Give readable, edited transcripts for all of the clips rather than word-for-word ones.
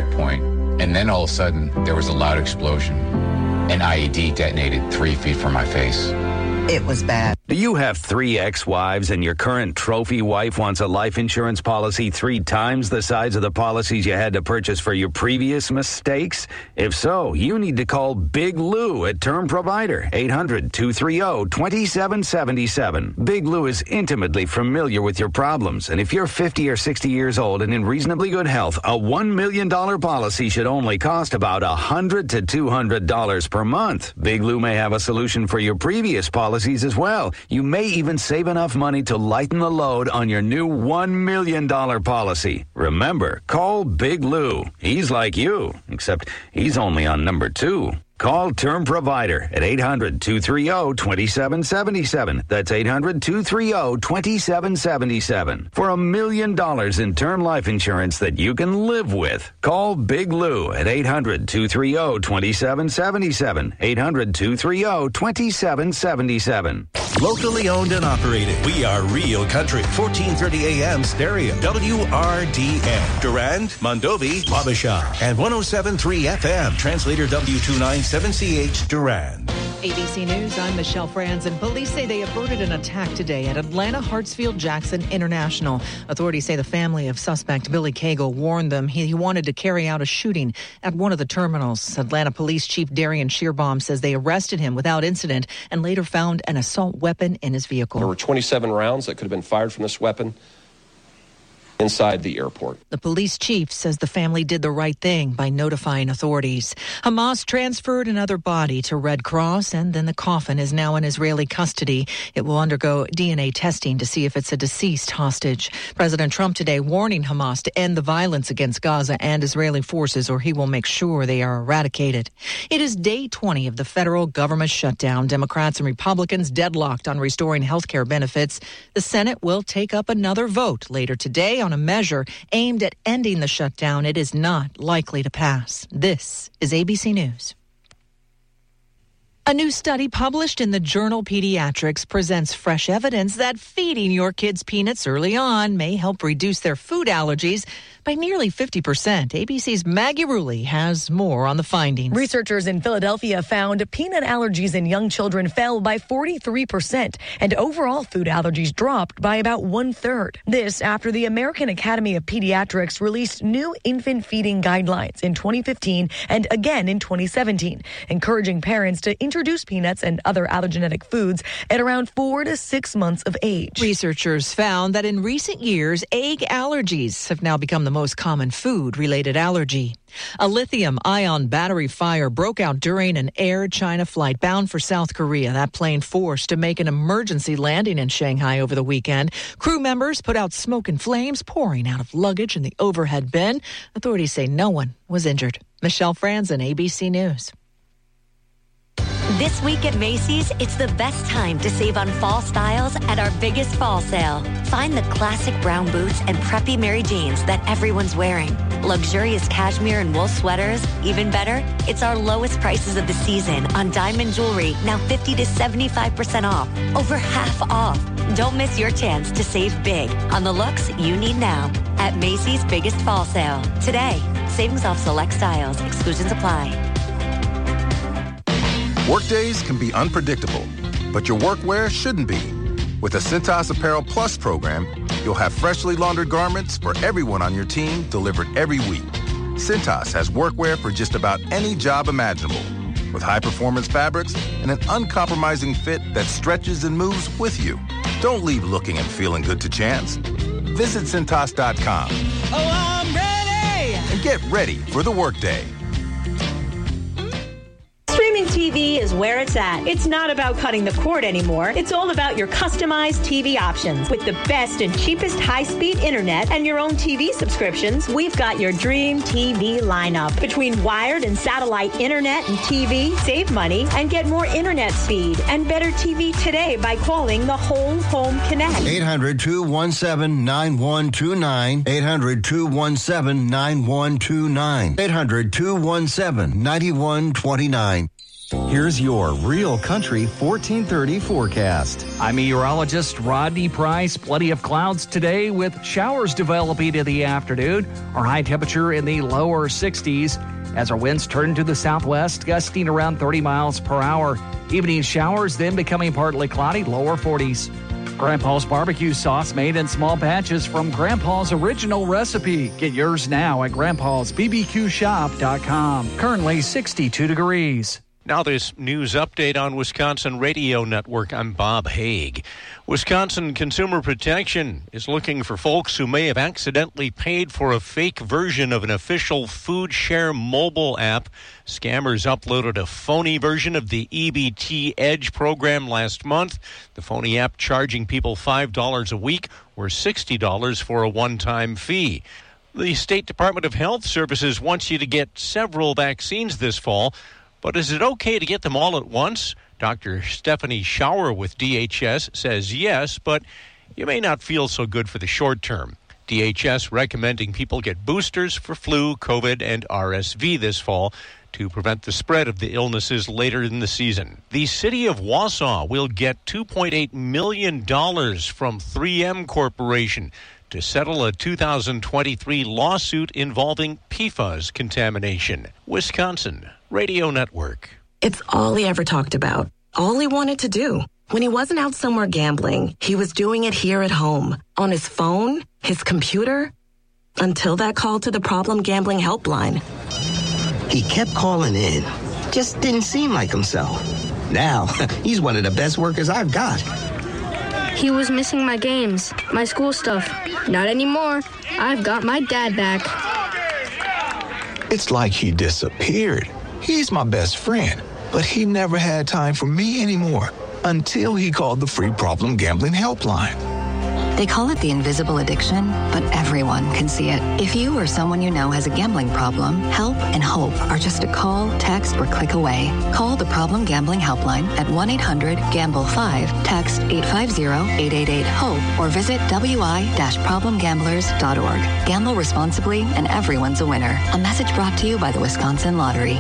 checkpoint, and then all of a sudden, there was a loud explosion. An IED detonated 3 feet from my face. It was bad. Do you have 3 ex-wives and your current trophy wife wants a life insurance policy 3 times the size of the policies you had to purchase for your previous mistakes? If so, you need to call Big Lou at Term Provider, 800-230-2777. Big Lou is intimately familiar with your problems, and if you're 50 or 60 years old and in reasonably good health, a $1 million policy should only cost about $100 to $200 per month. Big Lou may have a solution for your previous policies as well. You may even save enough money to lighten the load on your new $1 million policy. Remember, call Big Lou. He's like you, except he's only on number 2. Call Term Provider at 800-230-2777. That's 800-230-2777. For $1 million in term life insurance that you can live with. Call Big Lou at 800-230-2777. 800-230-2777. Locally owned and operated. We are Real Country. 1430 AM stereo. WRDN. Durand, Mondovi, Wabasha. And 107.3 FM. Translator W297CH Durand. ABC News, I'm Michelle Franzen. Police say they averted an attack today at Atlanta Hartsfield-Jackson International. Authorities say the family of suspect Billy Cagle warned them he wanted to carry out a shooting at one of the terminals. Atlanta Police Chief Darian Shearbaum says they arrested him without incident and later found an assault weapon in his vehicle. There were 27 rounds that could have been fired from this weapon inside the airport. The police chief says the family did the right thing by notifying authorities. Hamas transferred another body to Red Cross, and then the coffin is now in Israeli custody. It will undergo DNA testing to see if it's a deceased hostage. President Trump today warning Hamas to end the violence against Gaza and Israeli forces, or he will make sure they are eradicated. It is day 20 of the federal government shutdown. Democrats and Republicans deadlocked on restoring health care benefits. The Senate will take up another vote later today on a measure aimed at ending the shutdown. It is not likely to pass. This is ABC News. A new study published in the journal Pediatrics presents fresh evidence that feeding your kids peanuts early on may help reduce their food allergies by nearly 50%. ABC's Maggie Rulli has more on the findings. Researchers in Philadelphia found peanut allergies in young children fell by 43%, and overall food allergies dropped by about 1/3. This after the American Academy of Pediatrics released new infant feeding guidelines in 2015 and again in 2017, encouraging parents to introduce peanuts and other allergenic foods at around 4 to 6 months of age. Researchers found that in recent years, egg allergies have now become the most common food-related allergy. A lithium-ion battery fire broke out during an Air China flight bound for South Korea. That plane forced to make an emergency landing in Shanghai over the weekend. Crew members put out smoke and flames pouring out of luggage in the overhead bin. Authorities say no one was injured. Michelle Franzen, ABC News. This week at Macy's, it's the best time to save on fall styles at our biggest fall sale. Find the classic brown boots and preppy Mary Janes that everyone's wearing. Luxurious cashmere and wool sweaters. Even better, it's our lowest prices of the season on diamond jewelry, now 50 to 75% off. Over half off. Don't miss your chance to save big on the looks you need now at Macy's biggest fall sale. Today, savings off select styles. Exclusions apply. Workdays can be unpredictable, but your workwear shouldn't be. With the Cintas Apparel Plus program, you'll have freshly laundered garments for everyone on your team delivered every week. Cintas has workwear for just about any job imaginable, with high-performance fabrics and an uncompromising fit that stretches and moves with you. Don't leave looking and feeling good to chance. Visit Cintas.com. Oh, I'm ready! And get ready for the workday. Streaming TV is where it's at. It's not about cutting the cord anymore. It's all about your customized TV options. With the best and cheapest high-speed internet and your own TV subscriptions, we've got your dream TV lineup. Between wired and satellite internet and TV, save money and get more internet speed and better TV today by calling the Whole Home Connect. 800-217-9129. 800-217-9129. 800-217-9129. Here's your Real Country 1430 forecast. I'm meteorologist Rodney Price. Plenty of clouds today with showers developing in the afternoon. Our high temperature in the lower 60s as our winds turn to the southwest, gusting around 30 miles per hour. Evening showers then becoming partly cloudy, lower 40s. Grandpa's barbecue sauce made in small batches from Grandpa's original recipe. Get yours now at grandpa'sbbqshop.com. Currently 62 degrees. Now this news update on Wisconsin Radio Network. I'm Bob Haig. Wisconsin Consumer Protection is looking for folks who may have accidentally paid for a fake version of an official Food Share mobile app. Scammers uploaded a phony version of the EBT Edge program last month. The phony app charging people $5 a week or $60 for a one-time fee. The State Department of Health Services wants you to get several vaccines this fall. But is it okay to get them all at once? Dr. Stephanie Schauer with DHS says yes, but you may not feel so good for the short term. DHS recommending people get boosters for flu, COVID, and RSV this fall to prevent the spread of the illnesses later in the season. The city of Wausau will get $2.8 million from 3M Corporation to settle a 2023 lawsuit involving PFAS contamination. Wisconsin Radio Network. It's all he ever talked about, all he wanted to do. When he wasn't out somewhere gambling, he was doing it here at home, on his phone, his computer, until that call to the Problem Gambling Helpline. He kept calling in, just didn't seem like himself. Now, he's one of the best workers I've got. He was missing my games, my school stuff. Not anymore. I've got my dad back. It's like he disappeared. He's my best friend, but he never had time for me anymore until he called the free Problem Gambling Helpline. They call it the invisible addiction, but everyone can see it. If you or someone you know has a gambling problem, help and hope are just a call, text, or click away. Call the Problem Gambling Helpline at 1-800-GAMBLE-5, text 850-888-HOPE, or visit wi-problemgamblers.org. Gamble responsibly, and everyone's a winner. A message brought to you by the Wisconsin Lottery.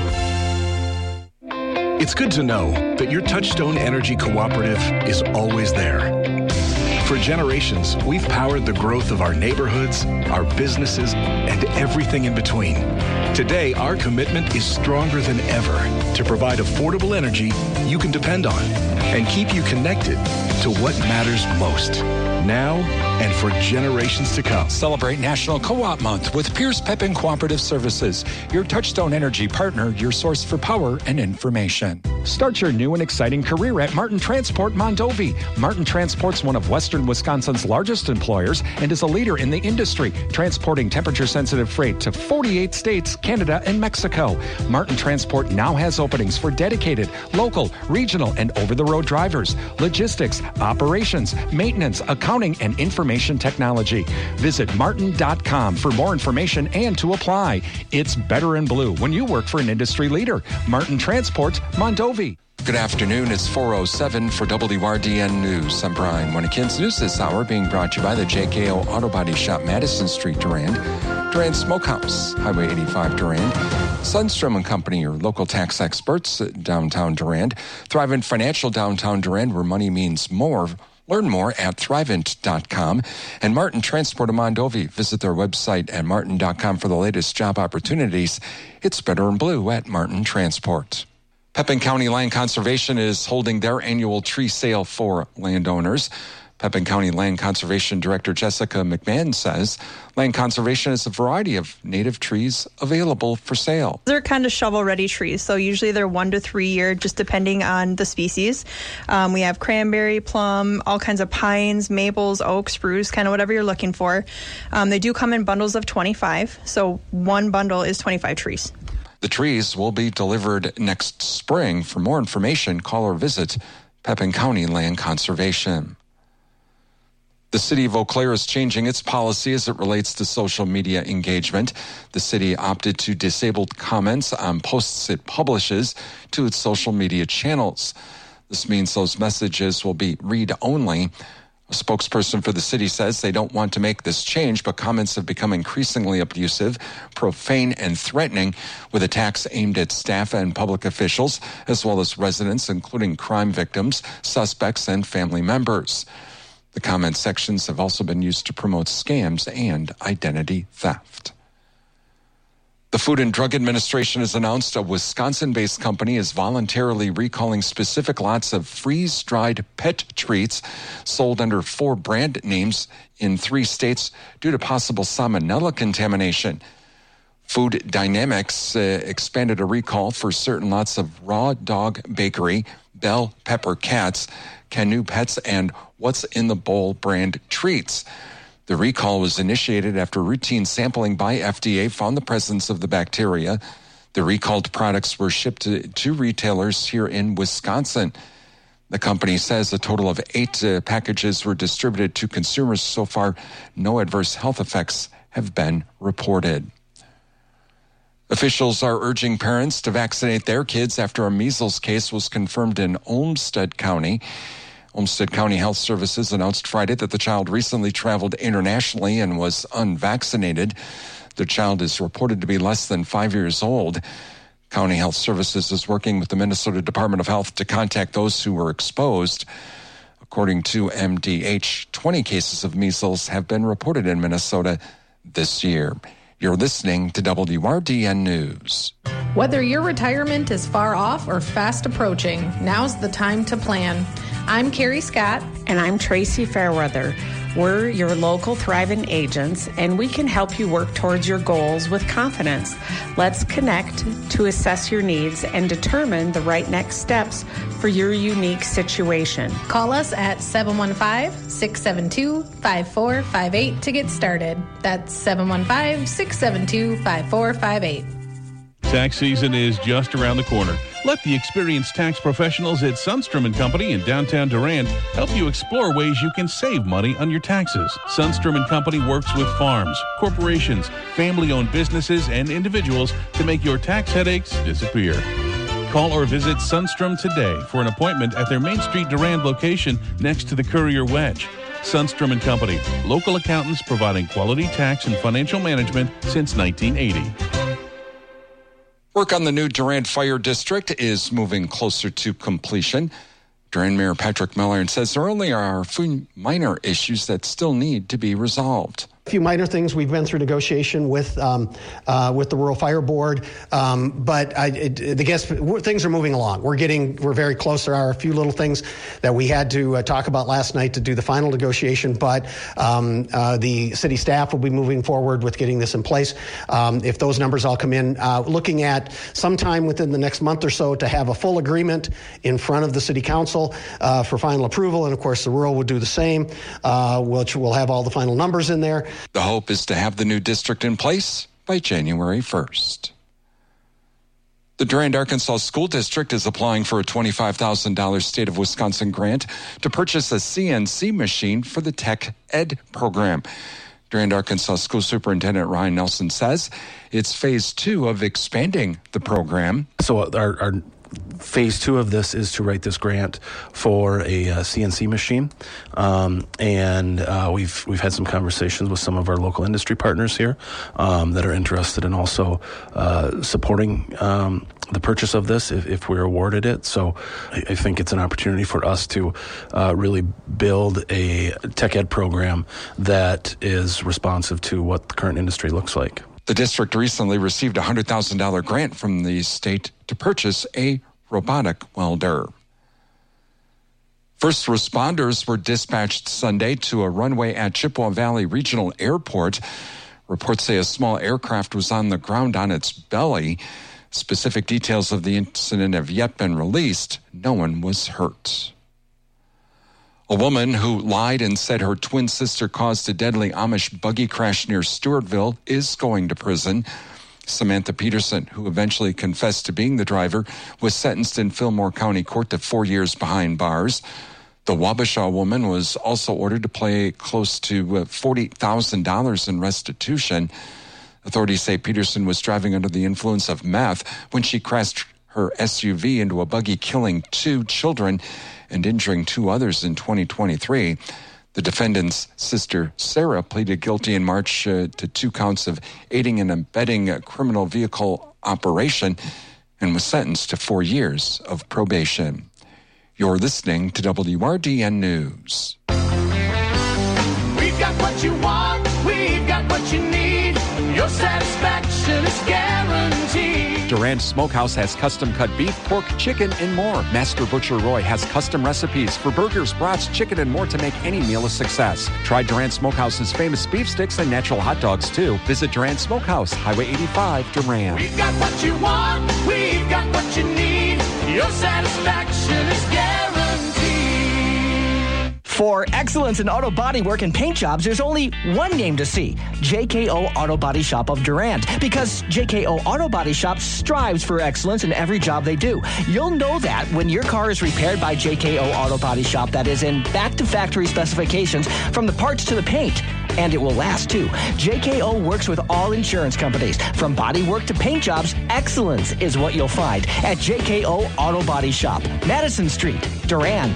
It's good to know that your Touchstone Energy Cooperative is always there. For generations, we've powered the growth of our neighborhoods, our businesses, and everything in between. Today, our commitment is stronger than ever to provide affordable energy you can depend on and keep you connected to what matters most, now and for generations to come. Celebrate National Co-op Month with Pierce Pepin Cooperative Services, your Touchstone Energy partner, your source for power and information. Start your new and exciting career at Martin Transport Mondovi. Martin Transport's one of Western Wisconsin's largest employers and is a leader in the industry, transporting temperature-sensitive freight to 48 states, Canada, and Mexico. Martin Transport now has openings for dedicated, local, regional, and over-the-road drivers, logistics, operations, maintenance, accounting, and information technology. Visit martin.com for more information and to apply. It's better in blue when you work for an industry leader. Martin Transport Mondovi. Good afternoon. It's 4:07 for WRDN News. I'm Brian Winnekins. News this hour being brought to you by the JKO Auto Body Shop, Madison Street, Durand. Durand Smokehouse, Highway 85, Durand. Sundstrom and Company, your local tax experts at downtown Durand. Thrivent Financial, downtown Durand, where money means more. Learn more at Thrivent.com. And Martin Transport of Mondovi. Visit their website at martin.com for the latest job opportunities. It's better in blue at Martin Transport. Pepin County Land Conservation is holding their annual tree sale for landowners. Pepin County Land Conservation Director Jessica McMahon says land conservation has a variety of native trees available for sale. They're kind of shovel-ready trees, so usually they're 1 to 3 year, just depending on the species. We have cranberry, plum, all kinds of pines, maples, oak, spruce, kind of whatever you're looking for. They do come in bundles of 25, so one bundle is 25 trees. The trees will be delivered next spring. For more information, call or visit Pepin County Land Conservation. The city of Eau Claire is changing its policy as it relates to social media engagement. The city opted to disable comments on posts it publishes to its social media channels. This means those messages will be read-only. A spokesperson for the city says they don't want to make this change, but comments have become increasingly abusive, profane, and threatening, with attacks aimed at staff and public officials, as well as residents, including crime victims, suspects, and family members. The comment sections have also been used to promote scams and identity theft. The Food and Drug Administration has announced a Wisconsin-based company is voluntarily recalling specific lots of freeze-dried pet treats sold under 4 brand names in 3 states due to possible salmonella contamination. Food Dynamics expanded a recall for certain lots of Raw Dog Bakery, Bell Pepper Cats, Canoe Pets, and What's in the Bowl brand treats. The recall was initiated after routine sampling by FDA found the presence of the bacteria. The recalled products were shipped to retailers here in Wisconsin. The company says a total of 8 packages were distributed to consumers. So far, no adverse health effects have been reported. Officials are urging parents to vaccinate their kids after a measles case was confirmed in Olmsted County. Olmsted County Health Services announced Friday that the child recently traveled internationally and was unvaccinated. The child is reported to be less than 5 years old. County Health Services is working with the Minnesota Department of Health to contact those who were exposed. According to MDH, 20 cases of measles have been reported in Minnesota this year. You're listening to WRDN News. Whether your retirement is far off or fast approaching, now's the time to plan. I'm Carrie Scott. And I'm Tracy Fairweather. We're your local Thrivent agents, and we can help you work towards your goals with confidence. Let's connect to assess your needs and determine the right next steps for your unique situation. Call us at 715-672-5458 to get started. That's 715-672-5458. Tax season is just around the corner. Let the experienced tax professionals at Sundstrom & Company in downtown Durand help you explore ways you can save money on your taxes. Sundstrom & Company works with farms, corporations, family-owned businesses, and individuals to make your tax headaches disappear. Call or visit Sundstrom today for an appointment at their Main Street Durand location next to the Courier Wedge. Sundstrom & Company, local accountants providing quality tax and financial management since 1980. Work on the new Durand Fire District is moving closer to completion. Durand Mayor Patrick Miller says there only are a few minor issues that still need to be resolved. A few minor things. We've been through negotiation with the Rural Fire Board, but things are moving along. We're very close. There are a few little things that we had to talk about last night to do the final negotiation, but the city staff will be moving forward with getting this in place. If those numbers all come in, looking at sometime within the next month or so to have a full agreement in front of the city council for final approval, and of course the rural will do the same, which will have all the final numbers in there. The hope is to have the new district in place by January 1st. The Durand, Arkansas School District is applying for a $25,000 state of Wisconsin grant to purchase a CNC machine for the Tech Ed program. Durand, Arkansas School Superintendent Ryan Nelson says it's phase 2 of expanding the program. So our phase 2 of this is to write this grant for a CNC machine, and we've had some conversations with some of our local industry partners here that are interested in also supporting the purchase of this if we're awarded it. So I think it's an opportunity for us to really build a tech ed program that is responsive to what the current industry looks like. The district recently received a $100,000 grant from the state to purchase a robotic welder. First responders were dispatched Sunday to a runway at Chippewa Valley Regional Airport. Reports say a small aircraft was on the ground on its belly. Specific details of the incident have yet been released. No one was hurt. A woman who lied and said her twin sister caused a deadly Amish buggy crash near Stewartville is going to prison. Samantha Peterson, who eventually confessed to being the driver, was sentenced in Fillmore County Court to 4 years behind bars. The Wabasha woman was also ordered to pay close to $40,000 in restitution. Authorities say Peterson was driving under the influence of meth when she crashed her SUV into a buggy, killing 2 children and injuring 2 others in 2023. The defendant's sister, Sarah, pleaded guilty in March to 2 counts of aiding and abetting a criminal vehicle operation and was sentenced to 4 years of probation. You're listening to WRDN News. We've got what you want, we've got what you need. Your satisfaction is guaranteed. Durand Smokehouse has custom-cut beef, pork, chicken, and more. Master Butcher Roy has custom recipes for burgers, brats, chicken, and more to make any meal a success. Try Durand Smokehouse's famous beef sticks and natural hot dogs, too. Visit Durand Smokehouse, Highway 85, Durand. We've got what you want, we've got what you need. Your satisfaction is guaranteed. For excellence in auto body work and paint jobs, there's only one name to see, JKO Auto Body Shop of Durand. Because JKO Auto Body Shop strives for excellence in every job they do. You'll know that when your car is repaired by JKO Auto Body Shop that is in back-to-factory specifications from the parts to the paint. And it will last, too. JKO works with all insurance companies. From body work to paint jobs, excellence is what you'll find at JKO Auto Body Shop, Madison Street, Durand.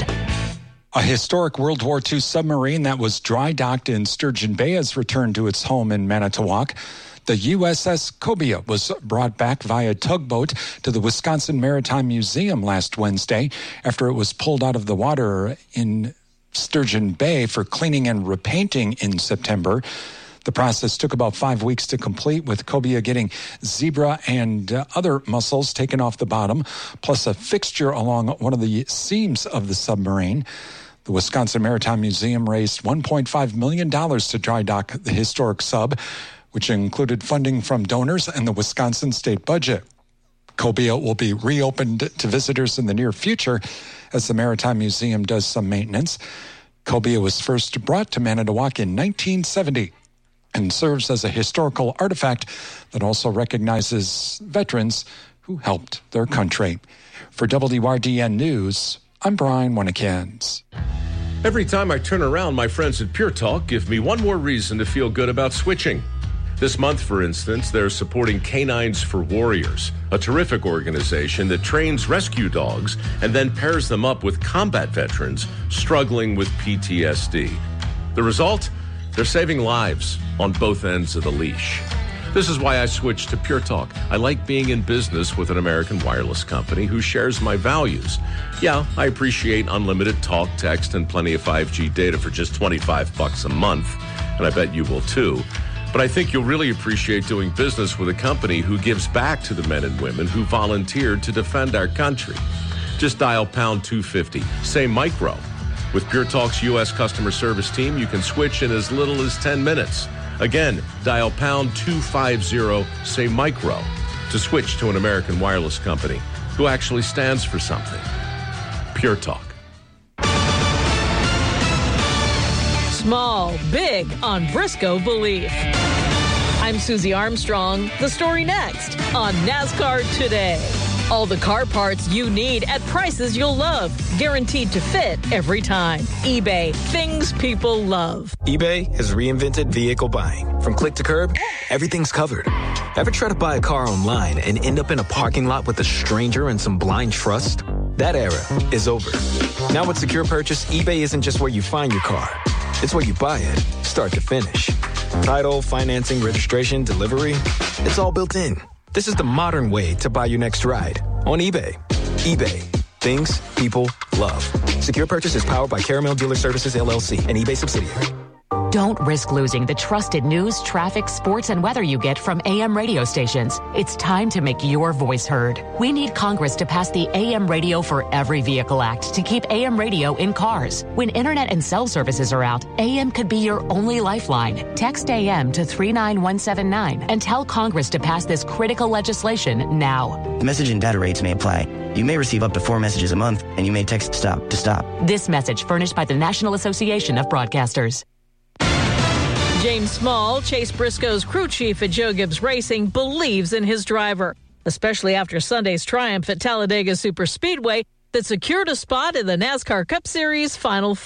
A historic World War II submarine that was dry docked in Sturgeon Bay has returned to its home in Manitowoc. The USS Cobia was brought back via tugboat to the Wisconsin Maritime Museum last Wednesday after it was pulled out of the water in Sturgeon Bay for cleaning and repainting in September. The process took about 5 weeks to complete, with Cobia getting zebra and other mussels taken off the bottom, plus a fixture along one of the seams of the submarine. The Wisconsin Maritime Museum raised $1.5 million to dry dock the historic sub, which included funding from donors and the Wisconsin state budget. Cobia will be reopened to visitors in the near future as the Maritime Museum does some maintenance. Cobia was first brought to Manitowoc in 1970 and serves as a historical artifact that also recognizes veterans who helped their country. For WRDN News, I'm Brian Winnikins. Every time I turn around, my friends at Pure Talk give me one more reason to feel good about switching. This month, for instance, they're supporting Canines for Warriors, a terrific organization that trains rescue dogs and then pairs them up with combat veterans struggling with PTSD. The result? They're saving lives on both ends of the leash. This is why I switched to Pure Talk. I like being in business with an American wireless company who shares my values. Yeah, I appreciate unlimited talk, text, and plenty of 5G data for just $25 a month, and I bet you will too. But I think you'll really appreciate doing business with a company who gives back to the men and women who volunteered to defend our country. Just dial pound 250, say micro. With Pure Talk's U.S. customer service team, you can switch in as little as 10 minutes. Again, dial pound 250, say micro, to switch to an American wireless company who actually stands for something. Pure Talk. Small, big on Briscoe Belief. I'm Susie Armstrong. The story next on NASCAR Today. All the car parts you need at prices you'll love. Guaranteed to fit every time. eBay. Things people love. eBay has reinvented vehicle buying. From click to curb, everything's covered. Ever try to buy a car online and end up in a parking lot with a stranger and some blind trust? That era is over. Now with Secure Purchase, eBay isn't just where you find your car. It's where you buy it, start to finish. Title, financing, registration, delivery, it's all built in. This is the modern way to buy your next ride on eBay. eBay. Things people love. Secure Purchase is powered by Caramel Dealer Services, LLC, an eBay subsidiary. Don't risk losing the trusted news, traffic, sports, and weather you get from AM radio stations. It's time to make your voice heard. We need Congress to pass the AM Radio for Every Vehicle Act to keep AM radio in cars. When internet and cell services are out, AM could be your only lifeline. Text AM to 39179 and tell Congress to pass this critical legislation now. The message and data rates may apply. You may receive up to 4 messages a month, and you may text STOP to stop. This message furnished by the National Association of Broadcasters. James Small, Chase Briscoe's crew chief at Joe Gibbs Racing, believes in his driver, especially after Sunday's triumph at Talladega Superspeedway that secured a spot in the NASCAR Cup Series Final Four.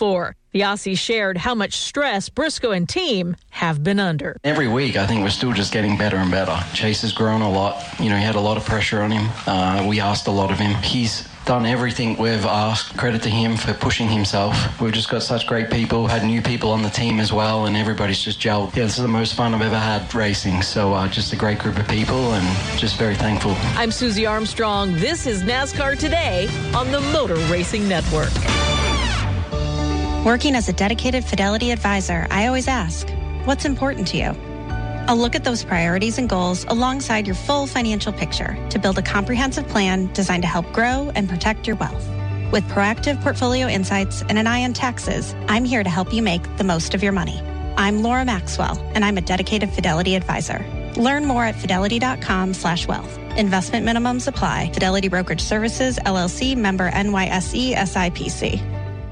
The Aussie shared how much stress Briscoe and team have been under. Every week, I think we're still just getting better and better. Chase has grown a lot. He had a lot of pressure on him. We asked a lot of him. He's done everything we've asked. Credit to him for pushing himself. We've just got such great people, had new people on the team as well, and everybody's just gelled. Yeah, this is the most fun I've ever had racing. So just a great group of people and just very thankful. I'm Susie Armstrong. This is NASCAR Today on the Motor Racing Network. Working as a dedicated Fidelity advisor, I always ask, what's important to you? I'll look at those priorities and goals alongside your full financial picture to build a comprehensive plan designed to help grow and protect your wealth. With proactive portfolio insights and an eye on taxes, I'm here to help you make the most of your money. I'm Laura Maxwell, and I'm a dedicated Fidelity advisor. Learn more at fidelity.com/wealth. Investment minimums apply. Fidelity Brokerage Services, LLC, member NYSE, SIPC.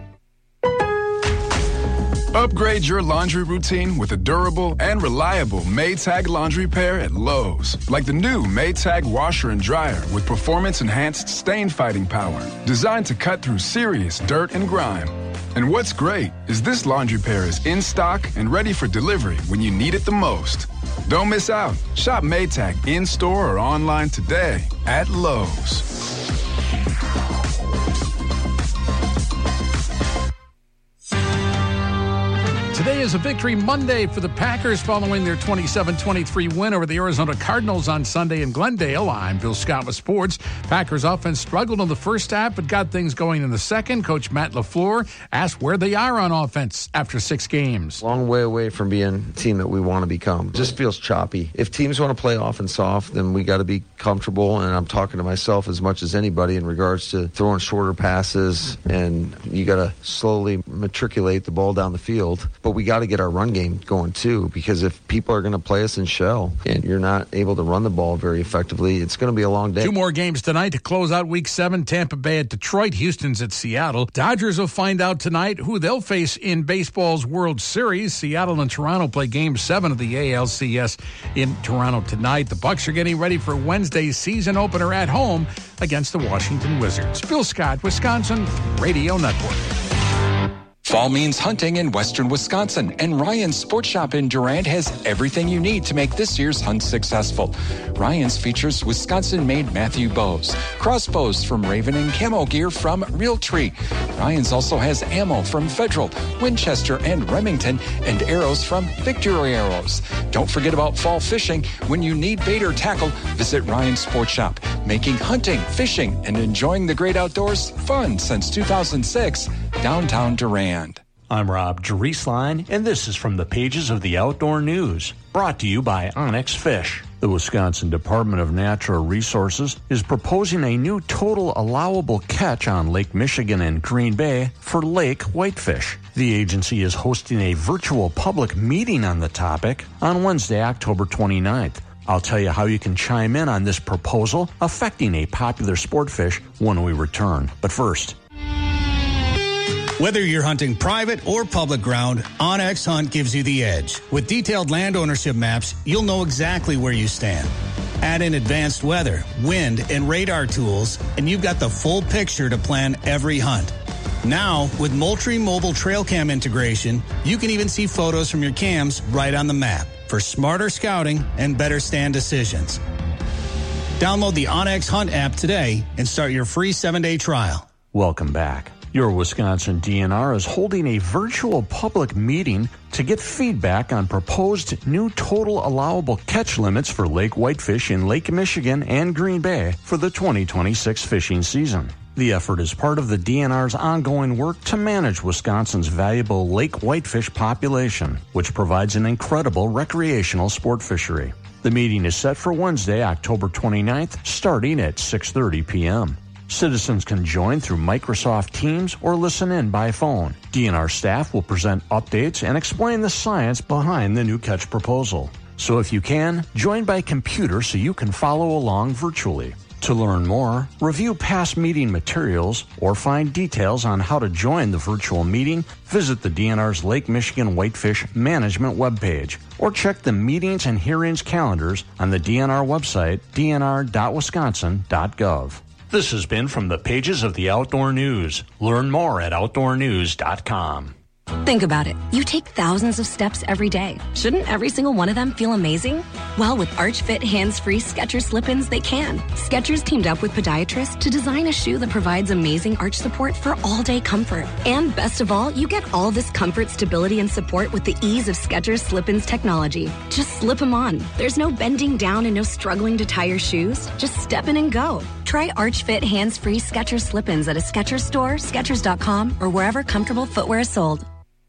Upgrade your laundry routine with a durable and reliable Maytag laundry pair at Lowe's. Like the new Maytag washer and dryer with performance-enhanced stain-fighting power. Designed to cut through serious dirt and grime. And what's great is this laundry pair is in stock and ready for delivery when you need it the most. Don't miss out. Shop Maytag in-store or online today at Lowe's. Today is a victory Monday for the Packers following their 27-23 win over the Arizona Cardinals on Sunday in Glendale. I'm Bill Scott with sports. Packers offense struggled in the first half but got things going in the second. Coach Matt LaFleur asked where they are on offense after 6 games. Long way away from being a team that we want to become. Just feels choppy. If teams want to play off and soft, then we got to be comfortable, and I'm talking to myself as much as anybody in regards to throwing shorter passes, and you got to slowly matriculate the ball down the field. But we got to get our run game going too, because if people are going to play us in shell and you're not able to run the ball very effectively, it's going to be a long day. 2 more games tonight to close out Week 7. Tampa Bay at Detroit. Houston's at Seattle. Dodgers will find out tonight who they'll face in baseball's World Series. Seattle and Toronto play Game 7 of the ALCS in Toronto tonight. The Bucks are getting ready for Wednesday's season opener at home against the Washington Wizards. Bill Scott, Wisconsin Radio Network. Fall means hunting in western Wisconsin, and Ryan's Sports Shop in Durand has everything you need to make this year's hunt successful. Ryan's features Wisconsin-made Matthew bows, crossbows from Raven, and camo gear from Realtree. Ryan's also has ammo from Federal, Winchester, and Remington, and arrows from Victory Arrows. Don't forget about fall fishing. When you need bait or tackle, visit Ryan's Sports Shop, making hunting, fishing, and enjoying the great outdoors fun since 2006, downtown Durand. I'm Rob Drieslein, and this is from the pages of the Outdoor News, brought to you by Onyx Fish. The Wisconsin Department of Natural Resources is proposing a new total allowable catch on Lake Michigan and Green Bay for lake whitefish. The agency is hosting a virtual public meeting on the topic on Wednesday, October 29th. I'll tell you how you can chime in on this proposal affecting a popular sport fish when we return. But first, whether you're hunting private or public ground, OnX Hunt gives you the edge. With detailed land ownership maps, you'll know exactly where you stand. Add in advanced weather, wind, and radar tools, and you've got the full picture to plan every hunt. Now, with Moultrie mobile trail cam integration, you can even see photos from your cams right on the map for smarter scouting and better stand decisions. Download the OnX Hunt app today and start your free 7-day trial. Welcome back. Your Wisconsin DNR is holding a virtual public meeting to get feedback on proposed new total allowable catch limits for lake whitefish in Lake Michigan and Green Bay for the 2026 fishing season. The effort is part of the DNR's ongoing work to manage Wisconsin's valuable lake whitefish population, which provides an incredible recreational sport fishery. The meeting is set for Wednesday, October 29th, starting at 6:30 p.m. Citizens can join through Microsoft Teams or listen in by phone. DNR staff will present updates and explain the science behind the new catch proposal. So if you can, join by computer so you can follow along virtually. To learn more, review past meeting materials, or find details on how to join the virtual meeting, visit the DNR's Lake Michigan Whitefish Management webpage, or check the meetings and hearings calendars on the DNR website, dnr.wisconsin.gov. This has been from the pages of the Outdoor News. Learn more at outdoornews.com. Think about it. You take thousands of steps every day. Shouldn't every single one of them feel amazing? Well, with Arch Fit hands-free Skechers slip-ins, they can. Skechers teamed up with podiatrists to design a shoe that provides amazing arch support for all-day comfort. And best of all, you get all this comfort, stability, and support with the ease of Skechers slip-ins technology. Just slip them on. There's no bending down and no struggling to tie your shoes. Just step in and go. Try Arch Fit hands-free Skechers slip-ins at a Skechers store, Skechers.com, or wherever comfortable footwear is sold.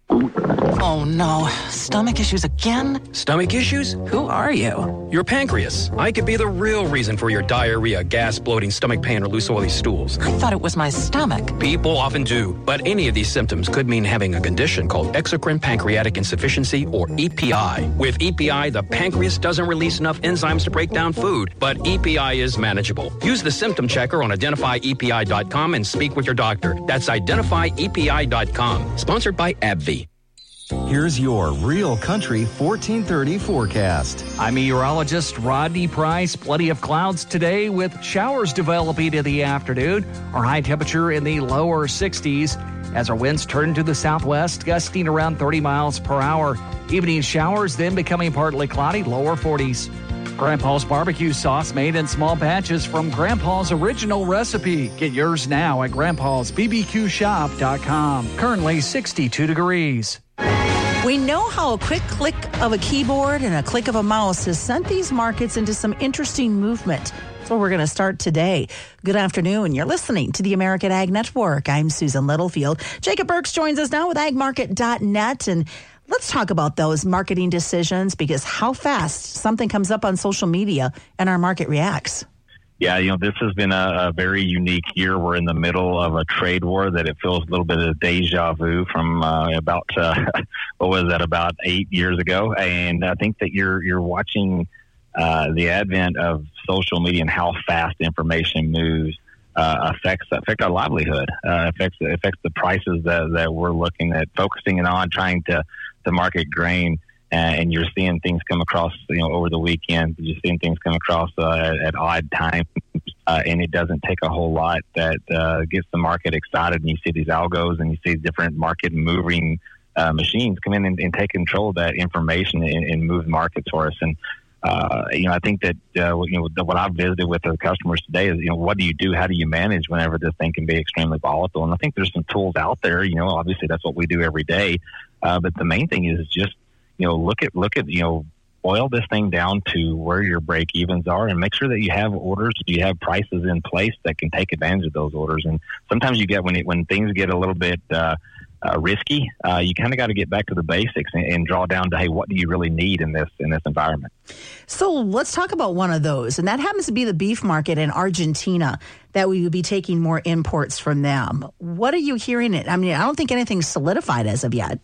Oh no, stomach issues again? Stomach issues? Who are you? Your pancreas. I could be the real reason for your diarrhea, gas, bloating, stomach pain, or loose oily stools. I thought it was my stomach. People often do, but any of these symptoms could mean having a condition called exocrine pancreatic insufficiency, or EPI. With EPI, the pancreas doesn't release enough enzymes to break down food, but EPI is manageable. Use the symptom checker on identifyepi.com and speak with your doctor. That's identifyepi.com. Sponsored by AbbVie. Here's your Real Country 1430 forecast. I'm meteorologist Rodney Price. Plenty of clouds today with showers developing in the afternoon. Our high temperature in the lower 60s as our winds turn to the southwest, gusting around 30 miles per hour. Evening showers then becoming partly cloudy, lower 40s. Grandpa's barbecue sauce made in small batches from Grandpa's original recipe. Get yours now at grandpa'sbbqshop.com. Currently 62 degrees. We know how a quick click of a keyboard and a click of a mouse has sent these markets into some interesting movement. That's where we're going to start today. Good afternoon. You're listening to the American Ag Network. I'm Susan Littlefield. Jacob Burks joins us now with agmarket.net. And let's talk about those marketing decisions, because how fast something comes up on social media and our market reacts. Yeah, this has been a very unique year. We're in the middle of a trade war that it feels a little bit of deja vu from about 8 years ago. And I think that you're watching the advent of social media and how fast information moves affect our livelihood, affects the prices that we're looking at, focusing on trying to market grain. And you're seeing things come across, over the weekend. You're seeing things come across at odd times, and it doesn't take a whole lot that gets the market excited. And you see these algos, and you see different market moving machines come in and take control of that information and move markets for us. And I think that what I've visited with the customers today is, what do you do? How do you manage whenever this thing can be extremely volatile? And I think there's some tools out there. Obviously that's what we do every day, but the main thing is just look at boil this thing down to where your break evens are, and make sure that you have orders, you have prices in place that can take advantage of those orders. And sometimes you get when things get a little bit risky, you kind of got to get back to the basics and draw down to, hey, what do you really need in this environment? So let's talk about one of those, and that happens to be the beef market in Argentina, that we would be taking more imports from them. What are you hearing? I mean, I don't think anything's solidified as of yet.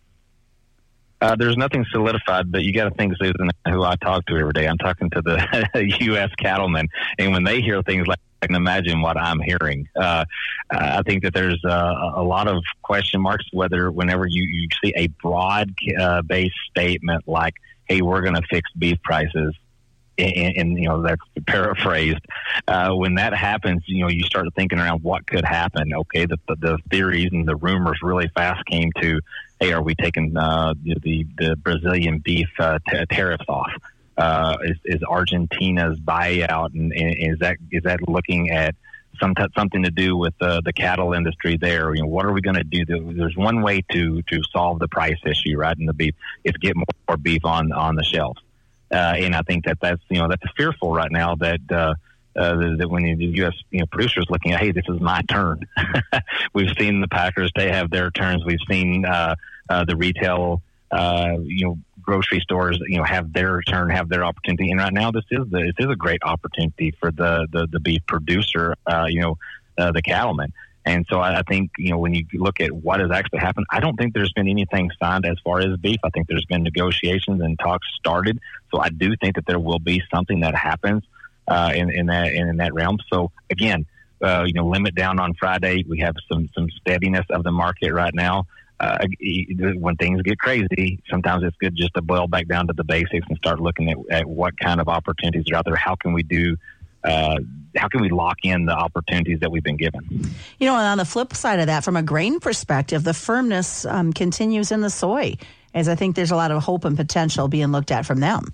There's nothing solidified, but you got to think, Susan, who I talk to every day. I'm talking to the U.S. cattlemen, and when they hear things like, I can imagine what I'm hearing. I think that there's a lot of question marks whenever you see a broad-based statement like, hey, we're going to fix beef prices, and that's paraphrased. When that happens, you start thinking around what could happen. Okay, the theories and the rumors really fast came to, hey, are we taking the Brazilian beef tariffs off? Is Argentina's buyout, and is that looking at something to do with the cattle industry there? What are we going to do? There's one way to solve the price issue, right? In the beef, is get more beef on the shelves. And I think that's fearful right now that when the U.S. producers looking at, hey, this is my turn. We've seen the Packers; they have their turns. We've seen the retail, grocery stores, have their turn, have their opportunity. And right now, this is a great opportunity for the beef producer, the cattleman. And so I think, when you look at what has actually happened, I don't think there's been anything signed as far as beef. I think there's been negotiations and talks started. So I do think that there will be something that happens in that realm. So again, limit down on Friday. We have some steadiness of the market right now. When things get crazy, sometimes it's good just to boil back down to the basics and start looking at what kind of opportunities are out there. How can we do lock in the opportunities that we've been given? You know, on the flip side of that, from a grain perspective, the firmness continues in the soy, as I think there's a lot of hope and potential being looked at from them.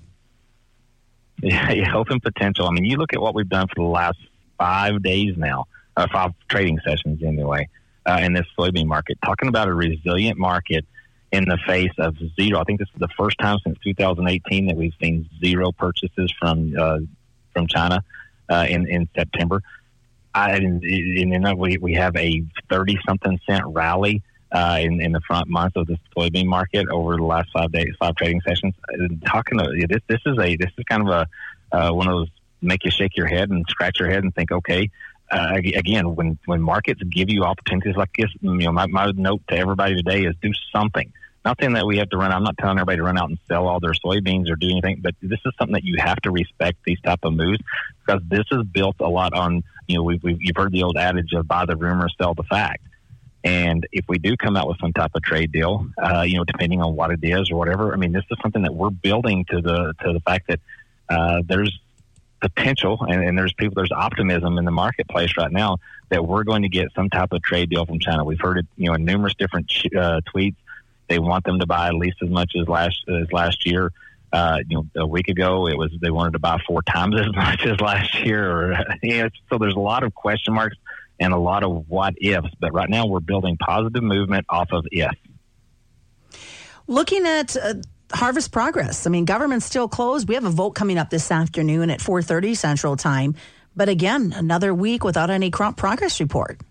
Yeah, hope and potential. I mean, you look at what we've done for the last 5 days now, 5 trading sessions anyway, in this soybean market, talking about a resilient market in the face of zero. I think this is the first time since 2018 that we've seen zero purchases from China in September. And we have a 30-something cent rally in the front months of the soybean market over the last 5 trading sessions. This is kind of a one of those make you shake your head and scratch your head and think, okay. Again, when markets give you opportunities like this, my note to everybody today is do something. Not saying that we have to run. I'm not telling everybody to run out and sell all their soybeans or do anything, but this is something that you have to respect, these type of moves, because this is built a lot on, you've heard the old adage of buy the rumor, sell the fact. And if we do come out with some type of trade deal, depending on what it is or whatever, I mean, this is something that we're building to the fact that there's potential and there's optimism in the marketplace right now that we're going to get some type of trade deal from China. We've heard it, in numerous different tweets. They want them to buy at least as much as last year. A week ago, they wanted to buy 4 times as much as last year. So there's a lot of question marks and a lot of what ifs. But right now, we're building positive movement off of if. Looking at harvest progress, I mean, government's still closed. We have a vote coming up this afternoon at 4:30 Central Time. But again, another week without any crop progress report.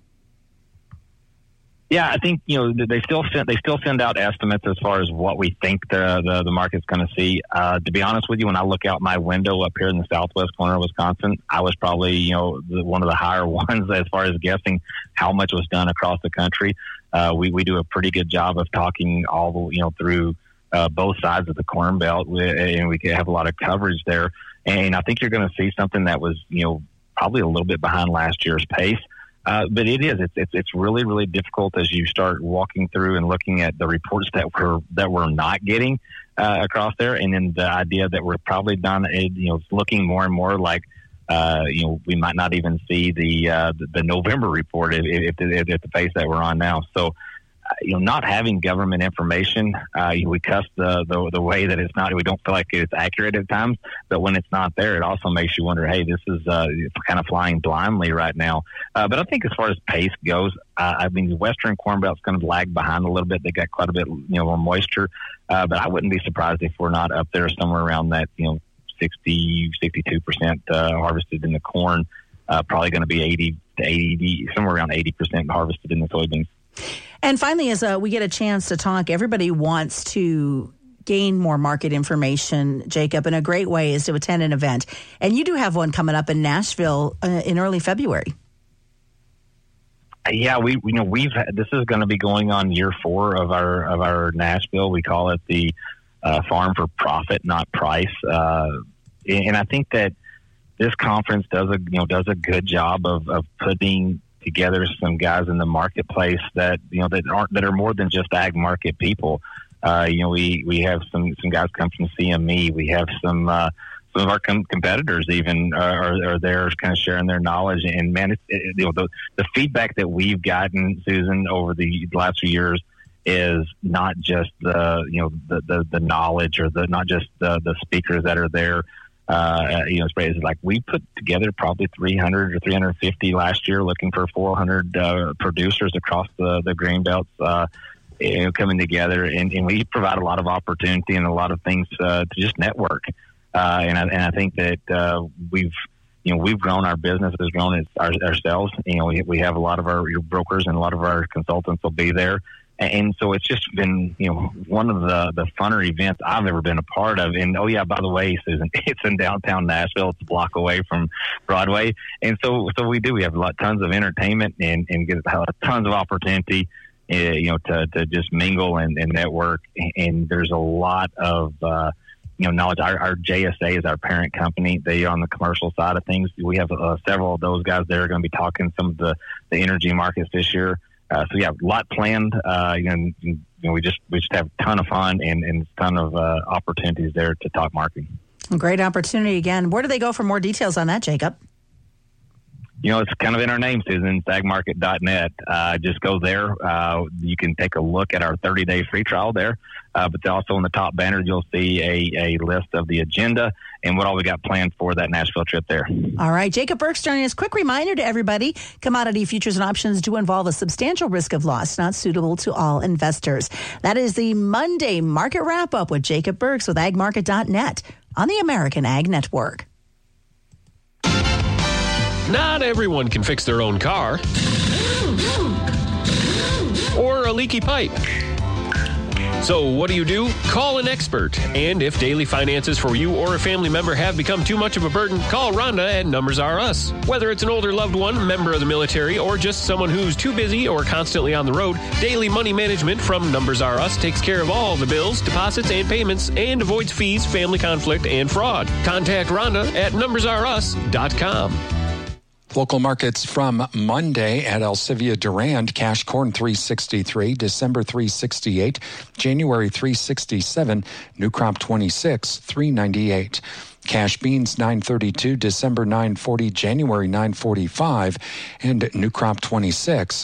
Yeah, I think they still send out estimates as far as what we think the market's going to see. To be honest with you, when I look out my window up here in the southwest corner of Wisconsin, I was probably one of the higher ones as far as guessing how much was done across the country. We do a pretty good job of talking all through both sides of the Corn Belt, and we have a lot of coverage there. And I think you're going to see something that was probably a little bit behind last year's pace. But it's really, really difficult as you start walking through and looking at the reports that we're not getting across there, and then the idea that we're probably done. It's looking more and more like we might not even see the November report at the pace that we're on now. So. Not having government information, we cuss the way that it's not. We don't feel like it's accurate at times, but when it's not there, it also makes you wonder, hey, this is kind of flying blindly right now. But I think as far as pace goes, the Western Corn Belt's going to lag behind a little bit. They got quite a bit, more moisture, but I wouldn't be surprised if we're not up there somewhere around that, 60, 62% harvested in the corn. Probably going to be 80 to 80, somewhere around 80% harvested in the soybeans. And finally, as we get a chance to talk, everybody wants to gain more market information, Jacob, and a great way is to attend an event. And you do have one coming up in Nashville in early February. Yeah, this is going to be going on year 4 of our Nashville. We call it the Farm for Profit, Not Price. And I think that this conference does a good job of putting together some guys in the marketplace that are more than just ag market people. We have some guys come from CME. We have some of our competitors even are there, kind of sharing their knowledge. And man, the feedback that we've gotten, Susan, over the last few years is not just the knowledge or not just the speakers that are there. It's like we put together probably 300 or 350 last year, looking for 400 producers across the grain belts, coming together, and we provide a lot of opportunity and a lot of things to just network. And I think that we've grown, our business has grown ourselves. We have a lot of our brokers and a lot of our consultants will be there. And so it's just been, one of the funner events I've ever been a part of. And, oh, yeah, by the way, Susan, it's in downtown Nashville. It's a block away from Broadway. And so we have tons of entertainment and get tons of opportunity, to just mingle and network. And there's a lot of, knowledge. Our JSA is our parent company. They are on the commercial side of things. We have several of those guys there are going to be talking some of the energy markets this year. So yeah, a lot planned. We just have a ton of fun and a ton of opportunities there to talk marketing. Great opportunity again. Where do they go for more details on that, Jacob? It's kind of in our name, Susan, agmarket.net. Just go there. You can take a look at our 30-day free trial there. But also in the top banner, you'll see a list of the agenda and what all we got planned for that Nashville trip there. All right. Jacob Burks joining us. Quick reminder to everybody, commodity futures and options do involve a substantial risk of loss, not suitable to all investors. That is the Monday market wrap-up with Jacob Burks with agmarket.net on the American Ag Network. Not everyone can fix their own car or a leaky pipe. So what do? Call an expert. And if daily finances for you or a family member have become too much of a burden, call Rhonda at Numbers R Us. Whether it's an older loved one, member of the military, or just someone who's too busy or constantly on the road, Daily Money Management from Numbers R Us takes care of all the bills, deposits, and payments and avoids fees, family conflict, and fraud. Contact Rhonda at numbersrus.com. Local markets from Monday at Alcivia Durand. Cash corn $3.63, December $3.68, January $3.67, new crop 26, $3.98. Cash beans $9.32, December $9.40, January $9.45, and new crop 26,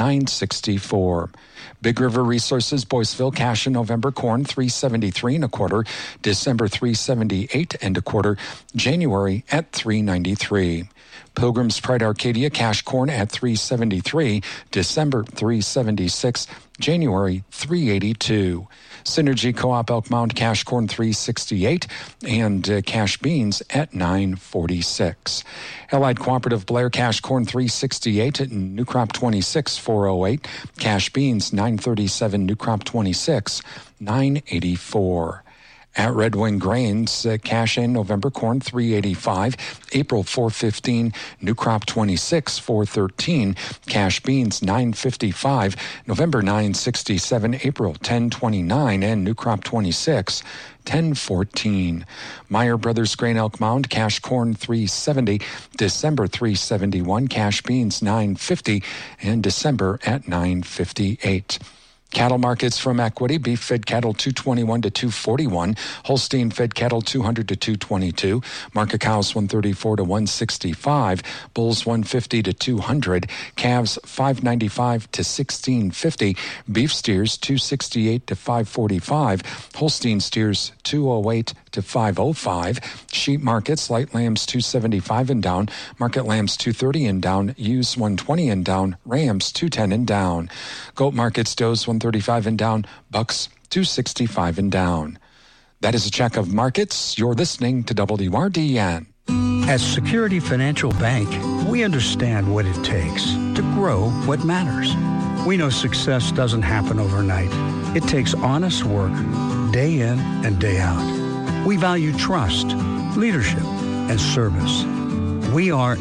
$9.64. Big River Resources, Boyceville, cash in November corn $3.73 and a quarter, December $3.78 and a quarter, January at $3.93. Pilgrim's Pride Arcadia, cash corn at $3.73, December $3.76, January $3.82. Synergy Co-op Elk Mound, cash corn $3.68 and cash beans at $9.46. Allied Cooperative Blair, cash corn $3.68, new crop 26 $4.08, cash beans $9.37, new crop 26 $9.84. At Red Wing Grains, cash in November corn $3.85, April $4.15, new crop 26 $4.13, cash beans $9.55, November $9.67, April $10.29, and new crop 26 $10.14. Meyer Brothers Grain Elk Mound, cash corn $3.70, December $3.71, cash beans $9.50, and December at $9.58. Cattle markets from Equity: beef fed cattle $221 to $241, Holstein fed cattle $200 to $222, market cows $134 to $165, bulls $150 to $200, calves $595 to $1650, beef steers $268 to $545, Holstein steers $208 to $505. Sheep markets: light lambs $275 and down, market lambs $230 and down, ewes $120 and down, rams $210 and down. Goat markets: does $135 and down, bucks $265 and down. That is a check of markets. You're listening to WRDN. At Security Financial Bank, we understand what it takes to grow what matters. We know success doesn't happen overnight. It takes honest work, day in and day out. We value trust, leadership, and service. We are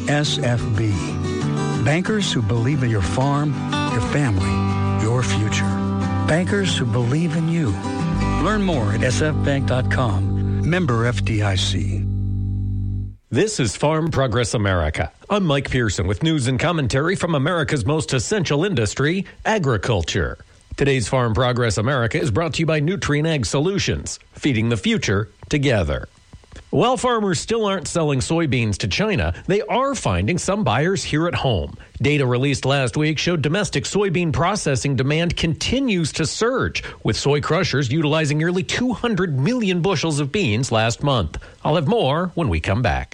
SFB. Bankers who believe in your farm, your family, your future. Bankers who believe in you. Learn more at sfbank.com. Member FDIC. This is Farm Progress America. I'm Mike Pearson with news and commentary from America's most essential industry, agriculture. Today's Farm Progress America is brought to you by Nutrien Ag Solutions, feeding the future together. While farmers still aren't selling soybeans to China, they are finding some buyers here at home. Data released last week showed domestic soybean processing demand continues to surge, with soy crushers utilizing nearly 200 million bushels of beans last month. I'll have more when we come back.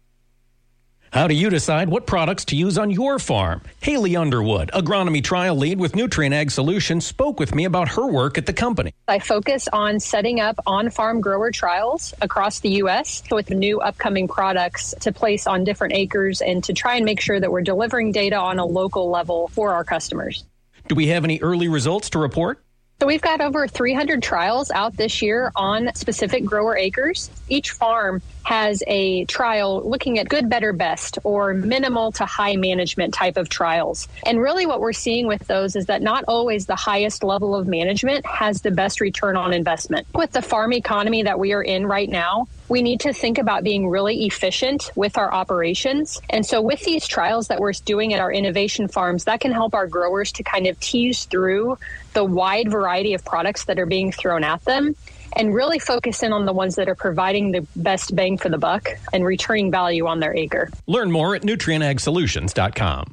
How do you decide what products to use on your farm? Haley Underwood, agronomy trial lead with Nutrien Ag Solutions, spoke with me about her work at the company. I focus on setting up on-farm grower trials across the U.S. with new upcoming products to place on different acres and to try and make sure that we're delivering data on a local level for our customers. Do we have any early results to report? So we've got over 300 trials out this year on specific grower acres. Each farm has a trial looking at good, better, best, or minimal to high management type of trials. And really what we're seeing with those is that not always the highest level of management has the best return on investment. With the farm economy that we are in right now, we need to think about being really efficient with our operations. And so with these trials that we're doing at our innovation farms, that can help our growers to kind of tease through the wide variety of products that are being thrown at them and really focus in on the ones that are providing the best bang for the buck and returning value on their acre. Learn more at nutrienagsolutions.com.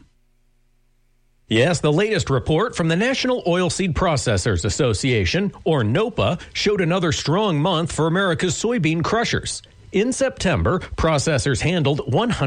Yes, the latest report from the National Oilseed Processors Association, or NOPA, showed another strong month for America's soybean crushers. In September, processors handled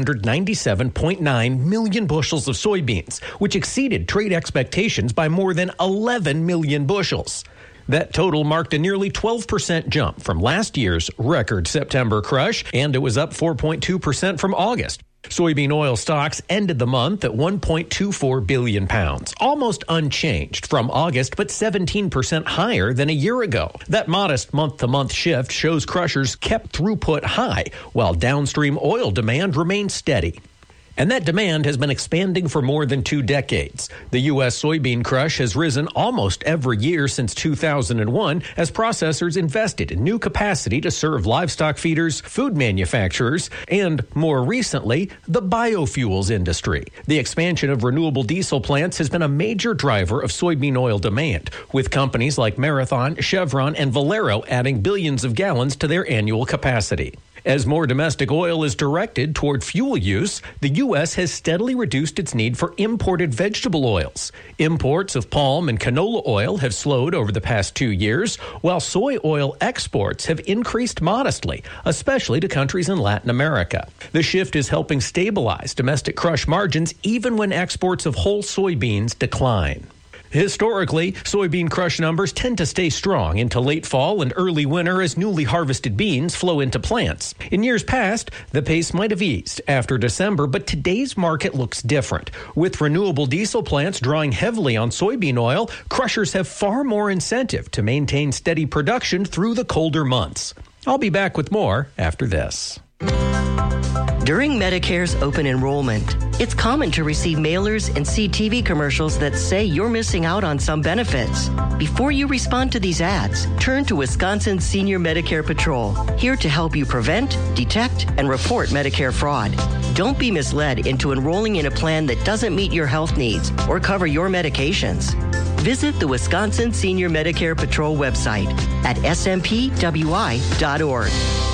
197.9 million bushels of soybeans, which exceeded trade expectations by more than 11 million bushels. That total marked a nearly 12% jump from last year's record September crush, and it was up 4.2% from August. Soybean oil stocks ended the month at 1.24 billion pounds, almost unchanged from August, but 17% higher than a year ago. That modest month-to-month shift shows crushers kept throughput high, while downstream oil demand remained steady. And that demand has been expanding for more than 2 decades. The U.S. soybean crush has risen almost every year since 2001 as processors invested in new capacity to serve livestock feeders, food manufacturers, and, more recently, the biofuels industry. The expansion of renewable diesel plants has been a major driver of soybean oil demand, with companies like Marathon, Chevron, and Valero adding billions of gallons to their annual capacity. As more domestic oil is directed toward fuel use, the U.S. has steadily reduced its need for imported vegetable oils. Imports of palm and canola oil have slowed over the past 2 years, while soy oil exports have increased modestly, especially to countries in Latin America. The shift is helping stabilize domestic crush margins even when exports of whole soybeans decline. Historically, soybean crush numbers tend to stay strong into late fall and early winter as newly harvested beans flow into plants. In years past, the pace might have eased after December, but today's market looks different. With renewable diesel plants drawing heavily on soybean oil, crushers have far more incentive to maintain steady production through the colder months. I'll be back with more after this. During Medicare's open enrollment, it's common to receive mailers and see TV commercials that say you're missing out on some benefits. Before you respond to these ads, turn to Wisconsin Senior Medicare Patrol, here to help you prevent, detect, and report Medicare fraud. Don't be misled into enrolling in a plan that doesn't meet your health needs or cover your medications. Visit the Wisconsin Senior Medicare Patrol website at smpwi.org.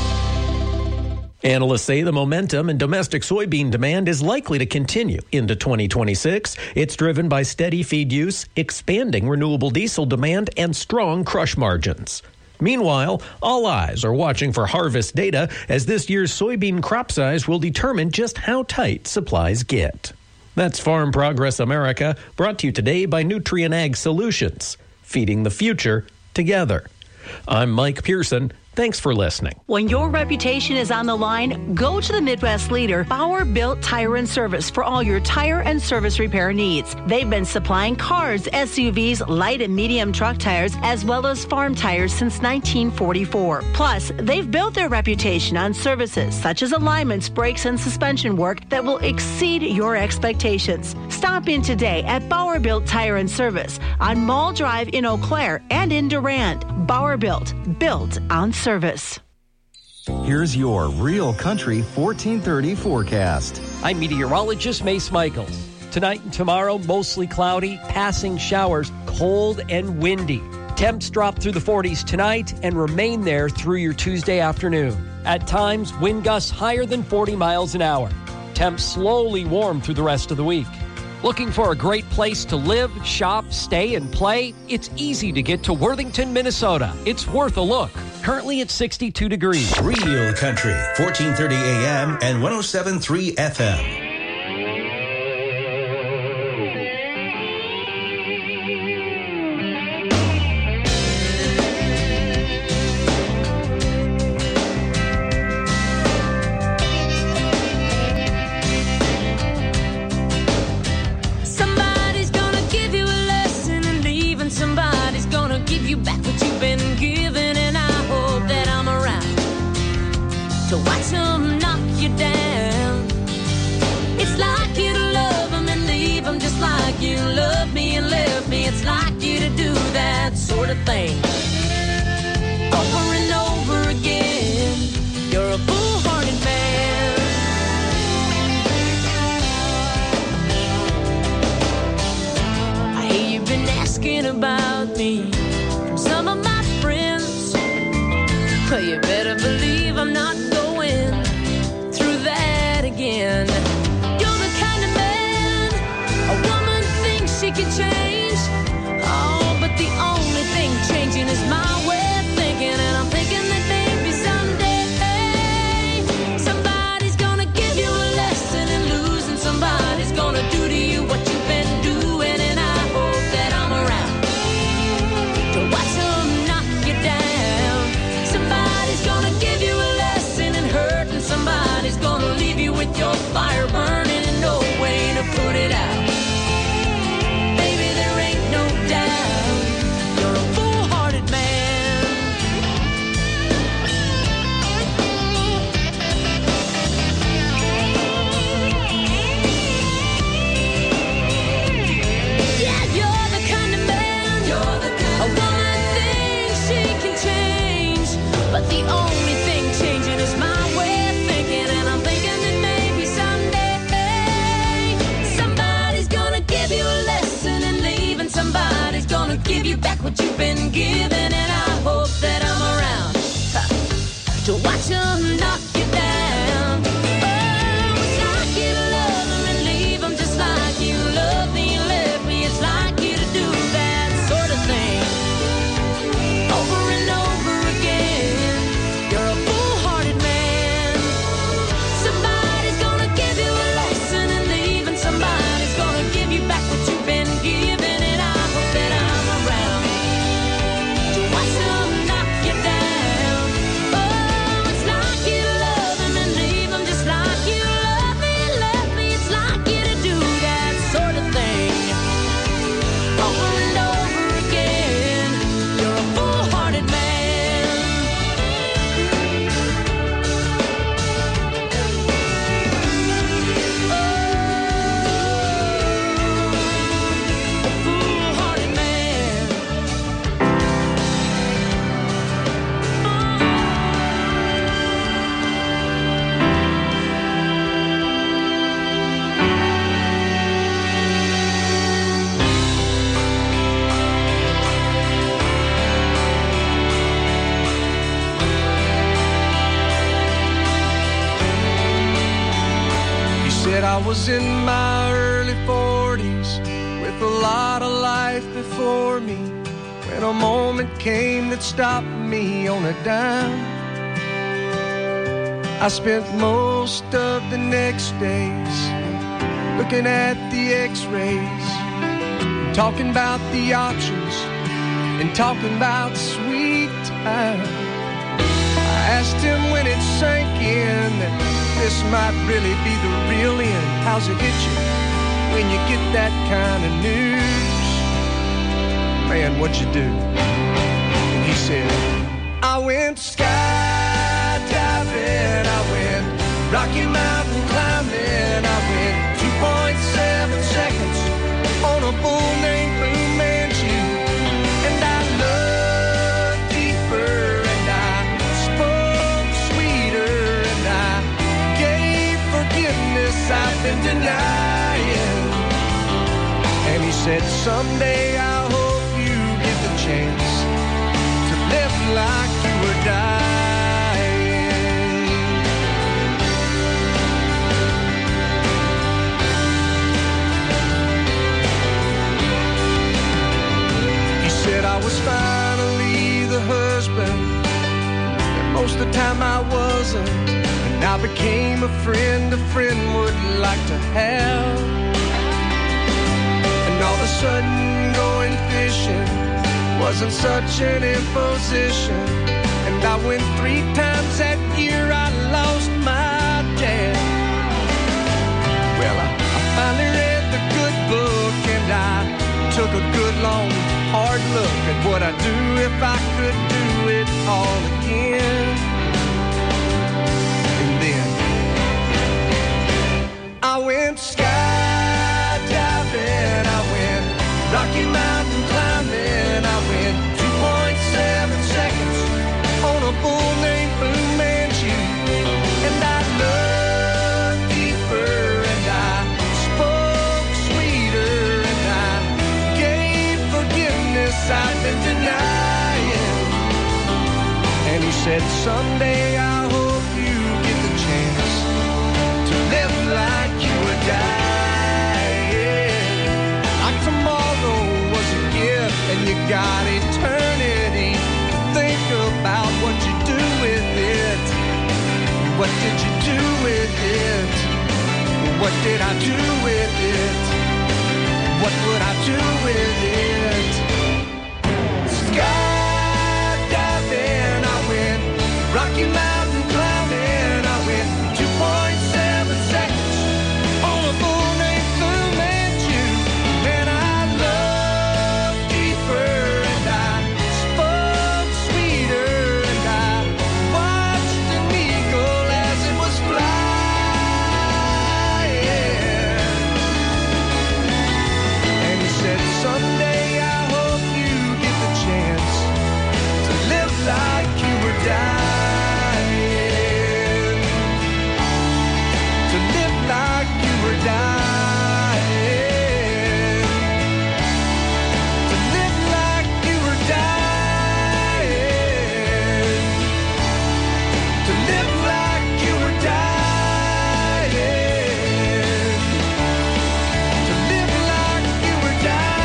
Analysts say the momentum in domestic soybean demand is likely to continue into 2026. It's driven by steady feed use, expanding renewable diesel demand, and strong crush margins. Meanwhile, all eyes are watching for harvest data, as this year's soybean crop size will determine just how tight supplies get. That's Farm Progress America, brought to you today by Nutrien Ag Solutions, feeding the future together. I'm Mike Pearson. Thanks for listening. When your reputation is on the line, go to the Midwest leader, Bauer Built Tire and Service, for all your tire and service repair needs. They've been supplying cars, SUVs, light and medium truck tires, as well as farm tires since 1944. Plus, they've built their reputation on services such as alignments, brakes, and suspension work that will exceed your expectations. Stop in today at Bauer Built Tire and Service on Mall Drive in Eau Claire and in Durand. Bauer Built on service. Here's your Real Country 1430 forecast. I'm meteorologist Mace Michaels. Tonight and tomorrow, mostly cloudy, passing showers, cold and windy. Temps drop through the 40s tonight and remain there through your Tuesday afternoon. At times, wind gusts higher than 40 miles an hour. Temps slowly warm through the rest of the week. Looking for a great place to live, shop, stay, and play? It's easy to get to Worthington, Minnesota. It's worth a look. Currently at 62 degrees. Real Country, 1430 AM and 107.3 FM. Watch them knock you down. It's like you to love them and leave them just like you loved me and left me. It's like you to do that sort of thing over and over again. You're a foolhardy man. I hear you've been asking about me from some of my friends. I was in my early 40s with a lot of life before me when a moment came that stopped me on a dime. I spent most of the next days looking at the x-rays, talking about the options and talking about sweet time. I asked him when it sank in that this might really be the real end. How's it hit you when you get that kind of news? Man, what'd you do? And he said, I went skydiving, I went Rocky Mountain climbing, I went 2.7 seconds on a bull named Fu Manchu. And I looked deeper and I spoke sweeter and I gave forgiveness I've been denying. And he said, someday I hope you get the chance to live like you were dying. He said I was finally the husband that most of the time I wasn't, and I became a friend would like to have. And all of a sudden going fishing wasn't such an imposition. And I went 3 times that year, I lost my dad. Well, I finally read the good book and I took a good long hard look at what I'd do if I could do it all again. And then I went skydiving, I went Rocky Mountain climbing, I went 2.7 seconds on a bull named Fu Manchu. And I looked deeper and I spoke sweeter and I gave forgiveness I've been denying. And he said, someday I hope you get the chance to live like you were dying. Like tomorrow was a gift and you got eternity to think about what you do with it. What did you do with it? What did I do with it? What would I do with it? Skydiving, I went Rocky Mountain climbing, I went 2.7 seconds on a bull named Fu Manchu. And I looked deeper and I spoke sweeter and I watched an eagle as it was flying. And he said, someday I hope you get the chance to live like you were dying. To live like you were dying. To live like you were dying. To live like you were dying. To live like you were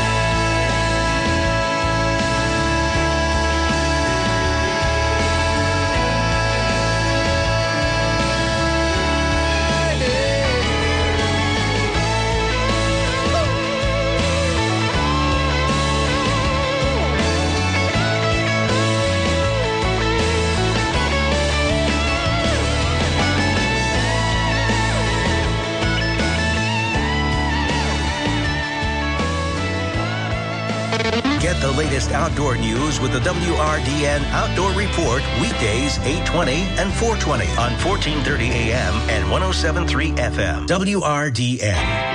Get the latest outdoor news with the WRDN Outdoor Report weekdays 8:20 and 4:20 on 1430 AM and 107.3 FM. WRDN.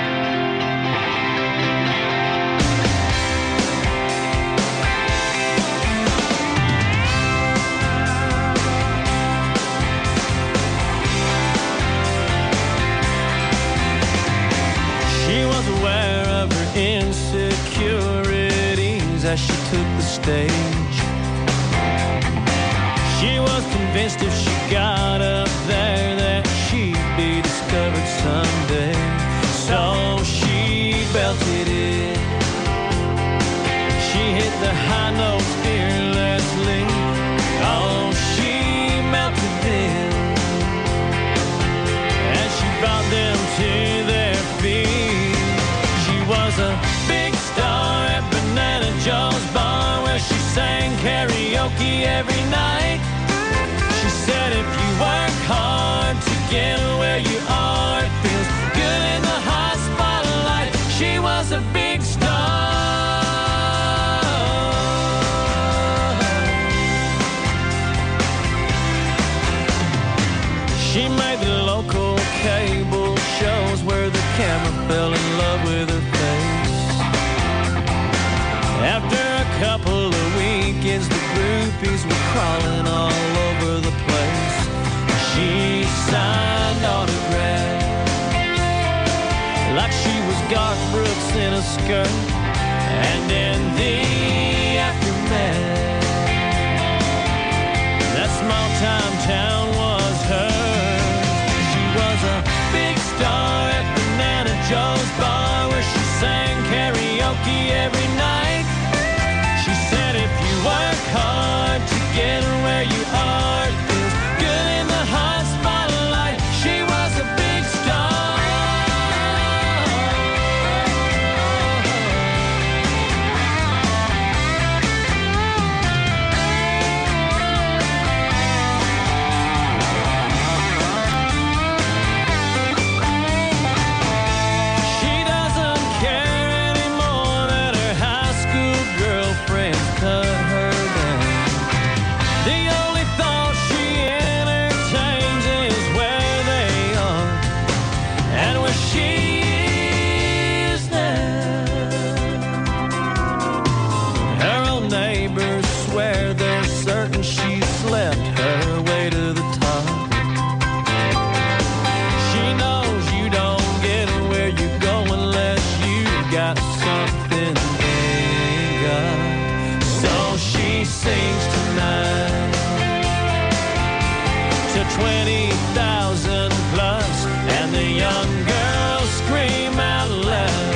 She was aware of her insecurities as she took the stage. She was convinced if she got up there that she'd be discovered. covered Sunday. So she belted it. She hit the high notes fearlessly. Oh, she melted them as she brought them to their feet. She was a big star at Banana Joe's bar where she sang karaoke every night. She said if you work hard to get where you are, it feels good in the hot spotlight. She was a big star. She made the local cable shows where the camera fell in love with her face. After a couple of weekends, the groupies were crawling all over the place. She signed autographs like she was Garth Brooks in a skirt. And in the aftermath, that small-time town was hers. She was a big star at Banana Joe's bar where she sang karaoke every night. She said if you work hard to get where you are, it feels good in the hot spotlight. She was a big star. She doesn't care anymore that her high school girlfriends cut her down. The only thought she entertains is where they are and where she is now. Her old neighbors swear they're certain she slept her way to the top. She knows you don't get where you go unless you got something they got. So she sings tonight to 20,000 plus, and the young girls scream out loud,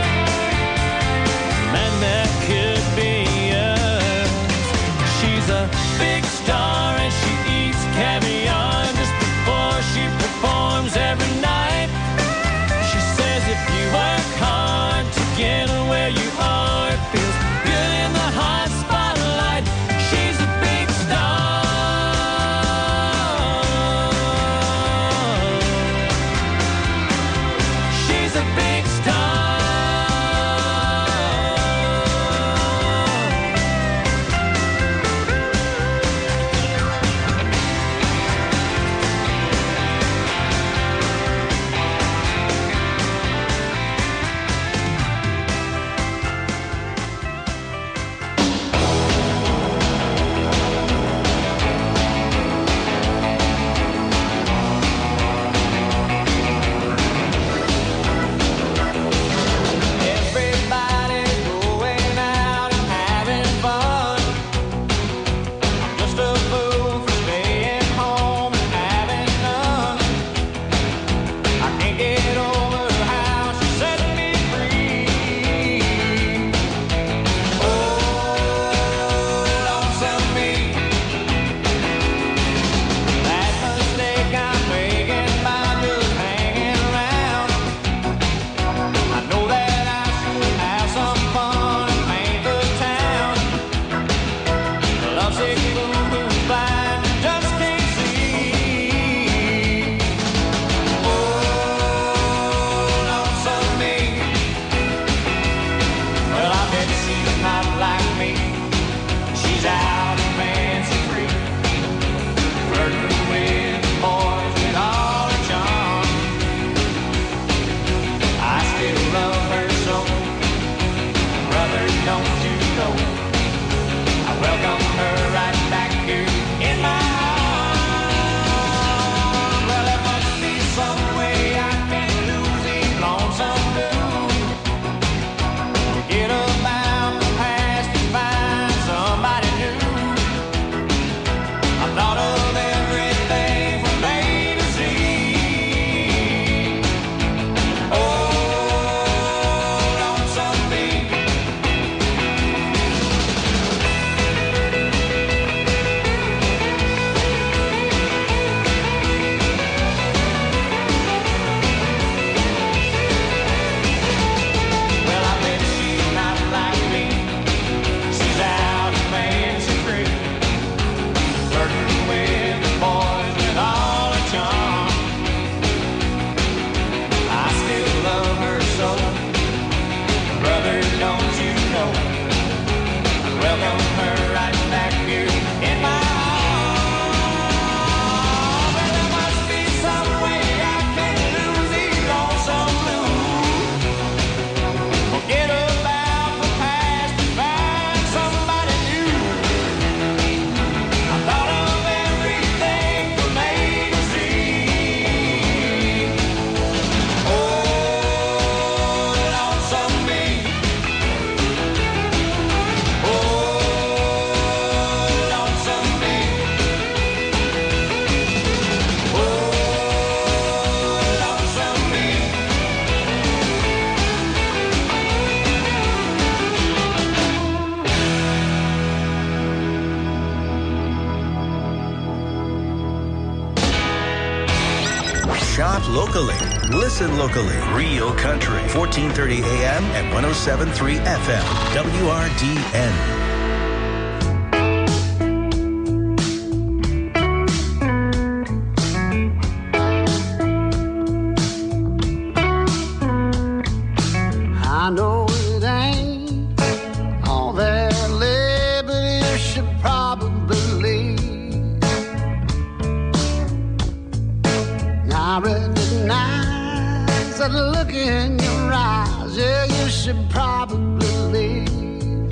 man, that could be us. She's a big star and she eats caviar just before she performs every night. She says if you work hard to get where you are, it feels good in the hot spotlight. She's locally. Listen locally. Real Country. 1430 AM and 107.3 FM. WRDN. I know it ain't all that lit, but you should probably leave. I recognize that look in your eyes. Yeah, you should probably leave.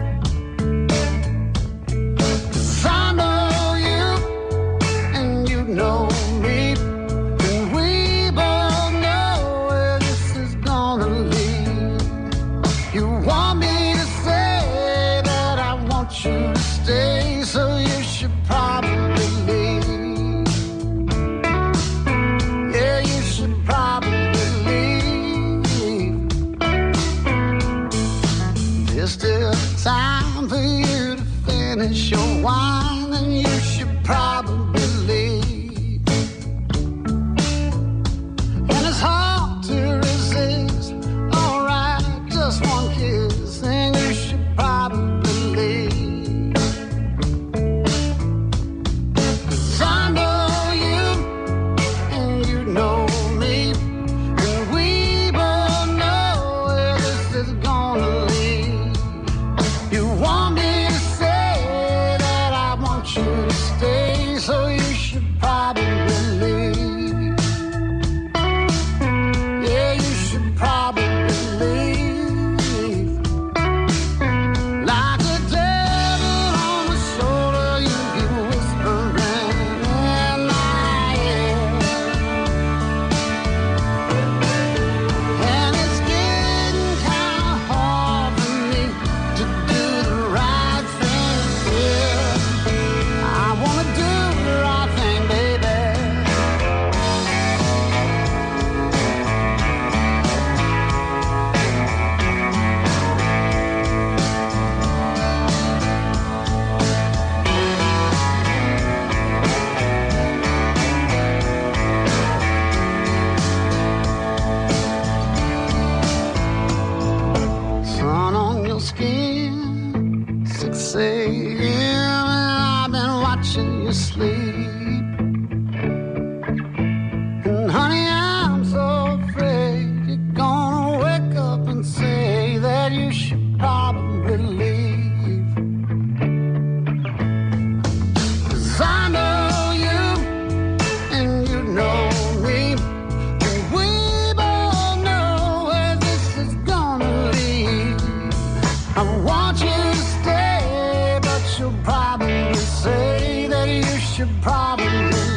'Cause I know you and you know me, and we both know where this is gonna lead. You want me to say that I want you to stay, so you should probably leave. Yeah, you should probably leave. There's still time for you to finish your wine, and you should probably leave. And it's hard to resist. Alright, just one kiss, and you should probably leave. 'Cause I know you, and you know me, and we both know where this is gonna lead. You want me to say that I want you to stay, so you should probably leave. Yeah, you should probably leave. Like a devil on my shoulder, you keep whispering in my ear. And it's getting kind of hard for me to do the right thing here. I want to do the right thing, baby. Sun on your skin, 6 a.m. and I've been watching you sleep. And honey, I'm so afraid you're gonna wake up and say that you should probably leave. 'Cause I know you and you know me, and we both know where this is gonna lead. I want you to stay, but you'll probably say that you should probably